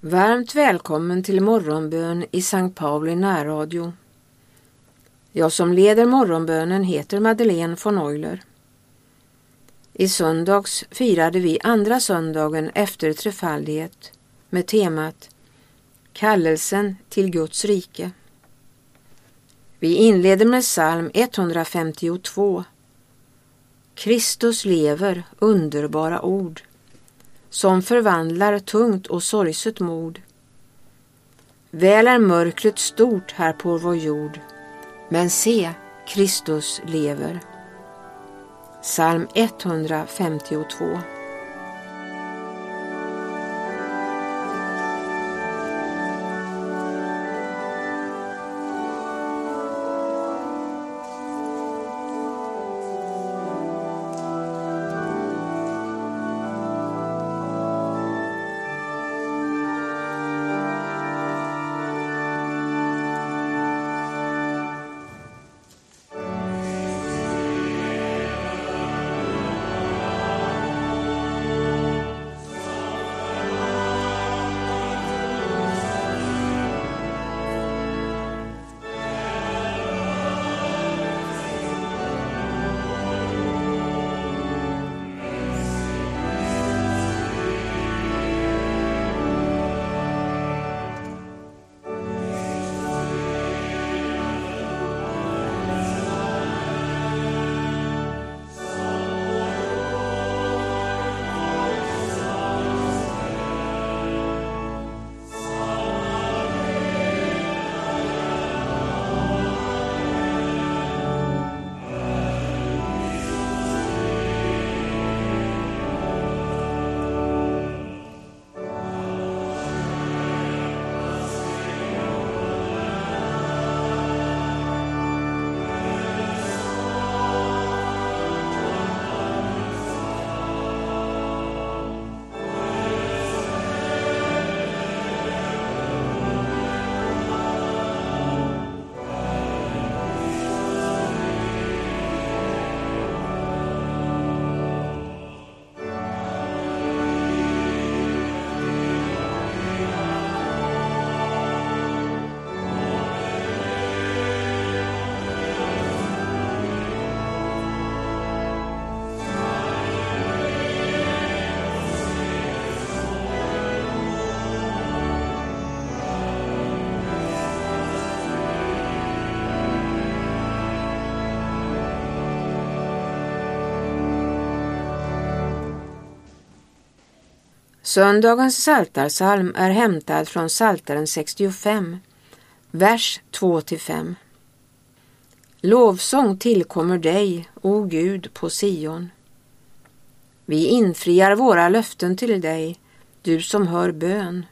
Varmt välkommen till morgonbön i Sankt Pauli närradio. Jag som leder morgonbönen heter Madeleine von Euler. I söndags firade vi andra söndagen efter trefaldighet med temat Kallelsen till Guds rike. Vi inleder med psalm 152. Kristus lever, underbara ord, som förvandlar tungt och sorgset mod. Väl är mörkret stort här på vår jord, men se, Kristus lever. Psalm 152. Söndagens psaltarpsalm är hämtad från Psaltaren 65, vers 2-5. Lovsång tillkommer dig, o Gud, på Sion. Vi infriar våra löften till dig, du som hör bön.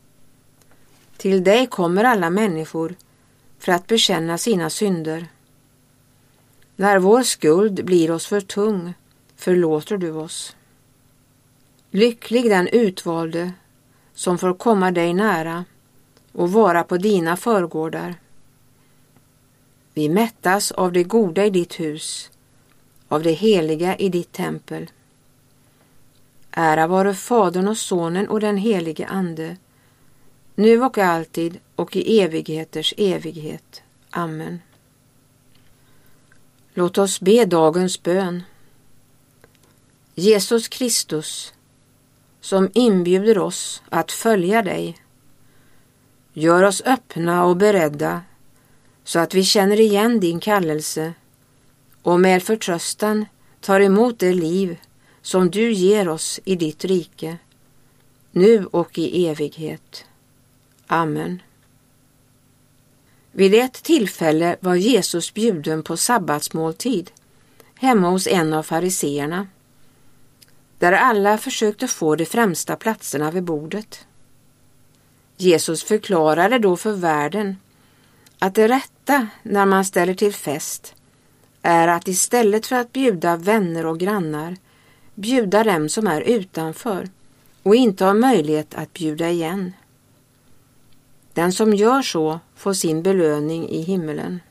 Till dig kommer alla människor för att bekänna sina synder. När vår skuld blir oss för tung, förlåter du oss. Lycklig den utvalde som får komma dig nära och vara på dina förgårdar. Vi mättas av det goda i ditt hus, av det heliga i ditt tempel. Ära vare Fadern och Sonen och den helige Ande, nu och alltid och i evigheters evighet. Amen. Låt oss be dagens bön. Jesus Kristus, som inbjuder oss att följa dig. Gör oss öppna och beredda så att vi känner igen din kallelse och med förtröstan tar emot det liv som du ger oss i ditt rike, nu och i evighet. Amen. Vid ett tillfälle var Jesus bjuden på sabbatsmåltid hemma hos en av fariseerna, där alla försökte få de främsta platserna vid bordet. Jesus förklarade då för värden att det rätta när man ställer till fest är att istället för att bjuda vänner och grannar, bjuda dem som är utanför och inte har möjlighet att bjuda igen. Den som gör så får sin belöning i himmelen.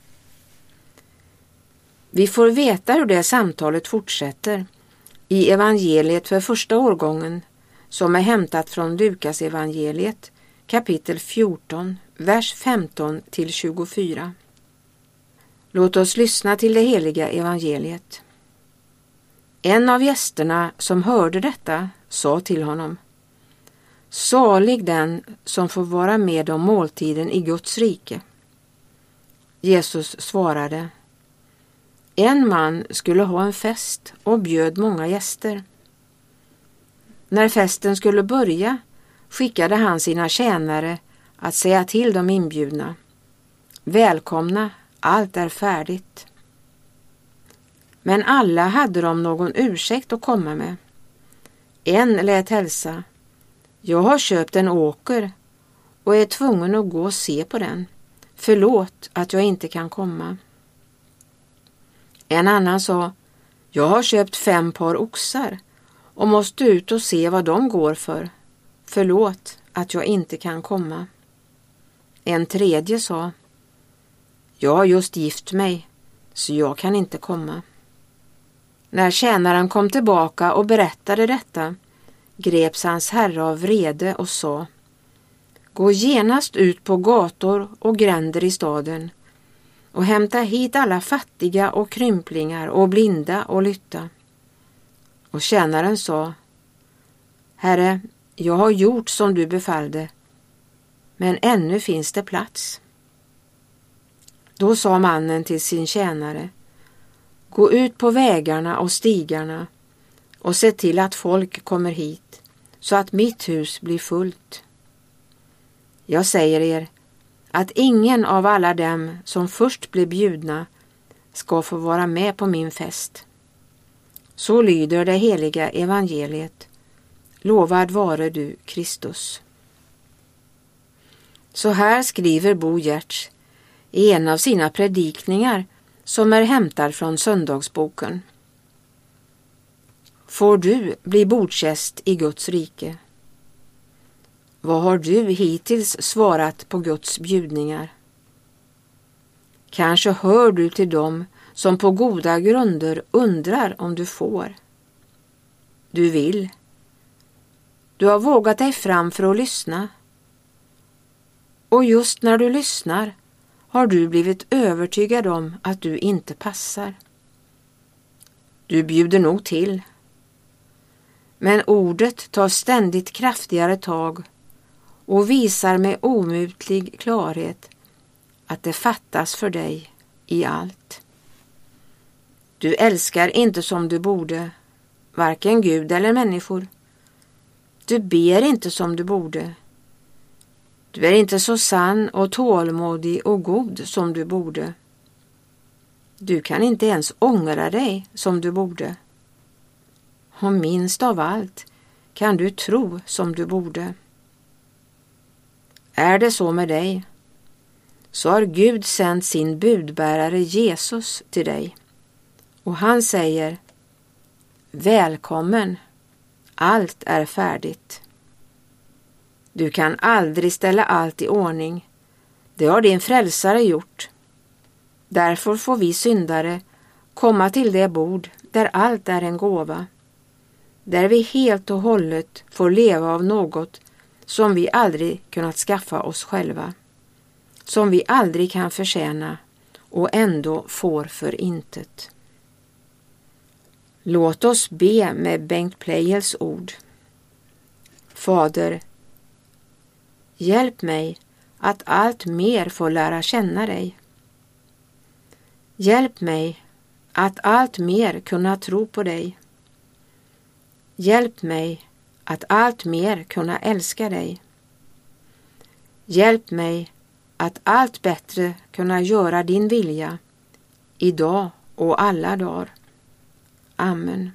Vi får veta hur det samtalet fortsätter i evangeliet för första årgången, som är hämtat från Lukas evangeliet, kapitel 14, vers 15 till 24. Låt oss lyssna till det heliga evangeliet. En av gästerna som hörde detta sa till honom: Salig den som får vara med om måltiden i Guds rike. Jesus svarade: En man skulle ha en fest och bjöd många gäster. När festen skulle börja skickade han sina tjänare att säga till de inbjudna: Välkomna, allt är färdigt. Men alla hade de någon ursäkt att komma med. En lät hälsa: Jag har köpt en åker och är tvungen att gå och se på den. Förlåt att jag inte kan komma. En annan sa: Jag har köpt 5 par oxar och måste ut och se vad de går för. Förlåt att jag inte kan komma. En tredje sa: Jag har just gift mig, så jag kan inte komma. När tjänaren kom tillbaka och berättade detta, greps hans herre av vrede och sa: Gå genast ut på gator och gränder i staden och hämta hit alla fattiga och krymplingar och blinda och lytta. Och tjänaren sa: Herre, jag har gjort som du befallde, men ännu finns det plats. Då sa mannen till sin tjänare: Gå ut på vägarna och stigarna och se till att folk kommer hit, så att mitt hus blir fullt. Jag säger er att ingen av alla dem som först blir bjudna ska få vara med på min fest. Så lyder det heliga evangeliet. Lovad vare du, Kristus. Så här skriver Bo Giertz i en av sina predikningar som är hämtad från söndagsboken. Får du bli bordsgäst i Guds rike? Vad har du hittills svarat på Guds bjudningar? Kanske hör du till dem som på goda grunder undrar om du får. Du vill. Du har vågat dig fram för att lyssna. Och just när du lyssnar har du blivit övertygad om att du inte passar. Du bjuder nog till. Men ordet tar ständigt kraftigare tag och visar med omutlig klarhet att det fattas för dig i allt. Du älskar inte som du borde, varken Gud eller människor. Du ber inte som du borde. Du är inte så sann och tålmodig och god som du borde. Du kan inte ens ångra dig som du borde. Och minst av allt kan du tro som du borde. Är det så med dig, så har Gud sänt sin budbärare Jesus till dig. Och han säger: Välkommen, allt är färdigt. Du kan aldrig ställa allt i ordning. Det har din frälsare gjort. Därför får vi syndare komma till det bord där allt är en gåva. Där vi helt och hållet får leva av något som vi aldrig kunnat skaffa oss själva. Som vi aldrig kan förtjäna och ändå får för intet. Låt oss be med Bengt Pleijels ord. Fader, hjälp mig att allt mer få lära känna dig. Hjälp mig att allt mer kunna tro på dig. Hjälp mig att allt mer kunna älska dig. Hjälp mig att allt bättre kunna göra din vilja idag och alla dagar. Amen.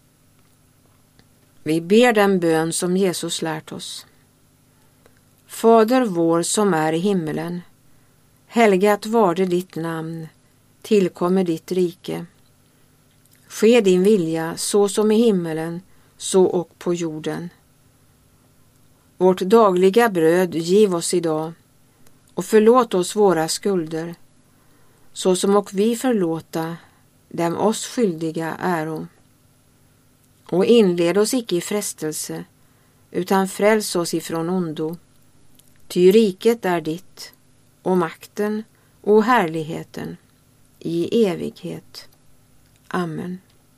Vi ber den bön som Jesus lärt oss. Fader vår som är i himmelen, helgat varde ditt namn, tillkommer ditt rike. Ske din vilja så som i himmelen, så och på jorden. Vårt dagliga bröd giv oss idag och förlåt oss våra skulder, så som och vi förlåta dem oss skyldiga äro. Och inled oss icke i frestelse, utan fräls oss ifrån ondo. Ty riket är ditt, och makten och härligheten i evighet. Amen.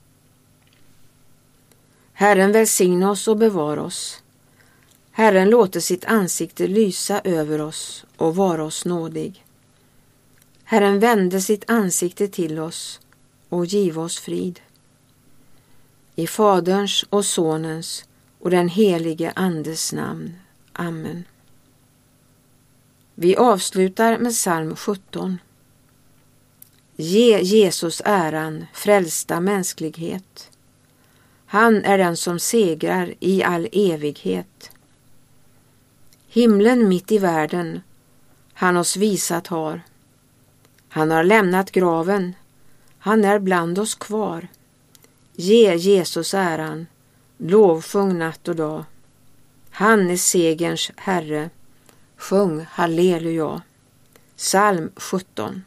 Herren välsigna oss och bevara oss. Herren låter sitt ansikte lysa över oss och vara oss nådig. Herren vände sitt ansikte till oss och giv oss frid. I Faderns och Sonens och den helige Andes namn. Amen. Vi avslutar med psalm 17. Ge Jesus äran, frälsta mänsklighet. Han är den som segrar i all evighet. Himlen mitt i världen, han oss visat har. Han har lämnat graven, han är bland oss kvar. Ge Jesus äran, lovsjung natt och dag. Han är segerns Herre, sjung halleluja. Psalm 17.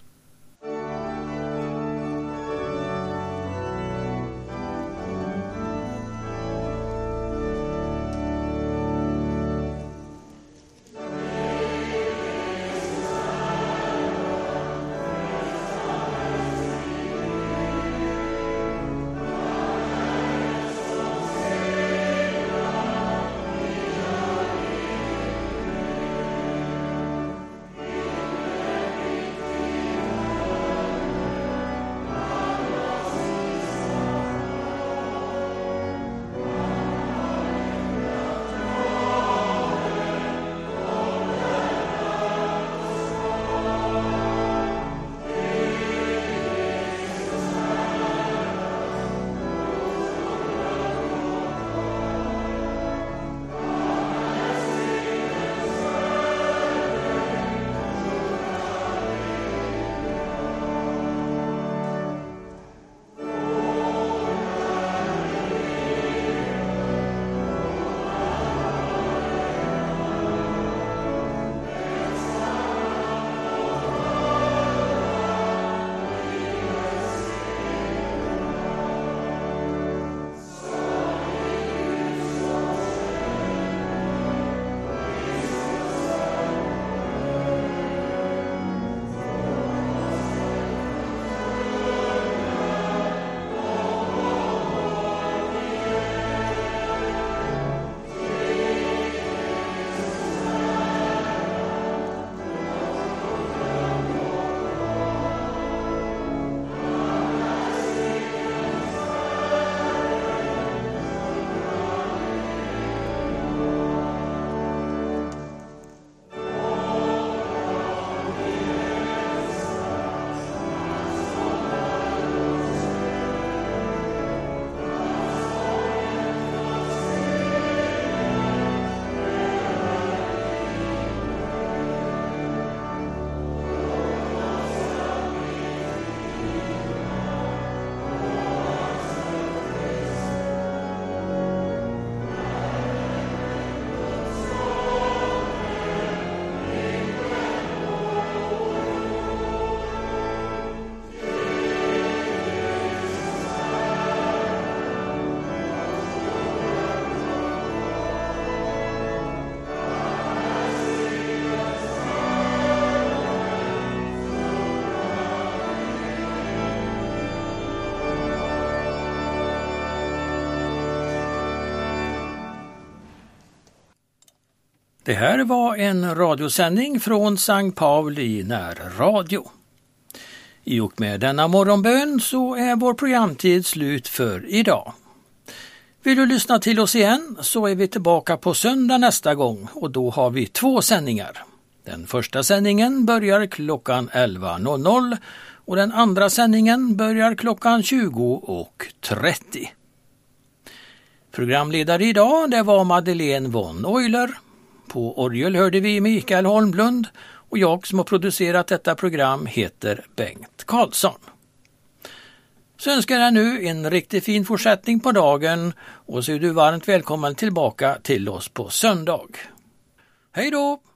Det här var en radiosändning från Sankt Pauli närradio. I och med denna morgonbön så är vår programtid slut för idag. Vill du lyssna till oss igen så är vi tillbaka på söndag nästa gång och då har vi 2 sändningar. Den första sändningen börjar klockan 11.00 och den andra sändningen börjar klockan 20.30. Programledare idag det var Madeleine von Euler. På orgel hörde vi Mikael Holmblund och jag som har producerat detta program heter Bengt Karlsson. Så önskar jag nu en riktigt fin fortsättning på dagen och så är du varmt välkommen tillbaka till oss på söndag. Hej då!